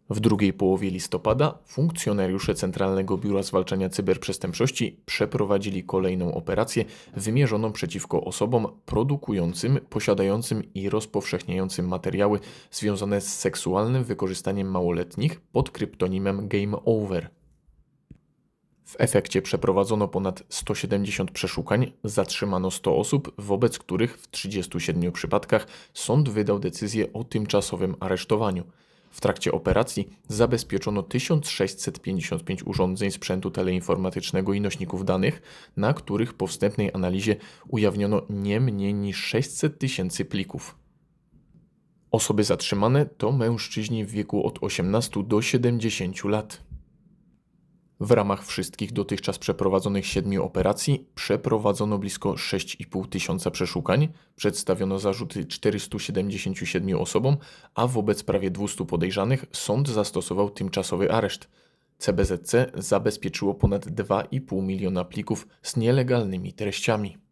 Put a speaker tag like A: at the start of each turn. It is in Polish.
A: W drugiej połowie listopada funkcjonariusze Centralnego Biura Zwalczania Cyberprzestępczości przeprowadzili kolejną operację wymierzoną przeciwko osobom produkującym, posiadającym i rozpowszechniającym materiały związane z seksualnym wykorzystaniem małoletnich pod kryptonimem Game Over. W efekcie przeprowadzono ponad 170 przeszukań, zatrzymano 100 osób, wobec których w 37 przypadkach sąd wydał decyzję o tymczasowym aresztowaniu. W trakcie operacji zabezpieczono 1655 urządzeń sprzętu teleinformatycznego i nośników danych, na których po wstępnej analizie ujawniono nie mniej niż 600 tysięcy plików. Osoby zatrzymane to mężczyźni w wieku od 18 do 70 lat. W ramach wszystkich dotychczas przeprowadzonych 7 operacji przeprowadzono blisko 6,5 tysiąca przeszukań, przedstawiono zarzuty 477 osobom, a wobec prawie 200 podejrzanych sąd zastosował tymczasowy areszt. CBZC zabezpieczyło ponad 2,5 miliona plików z nielegalnymi treściami.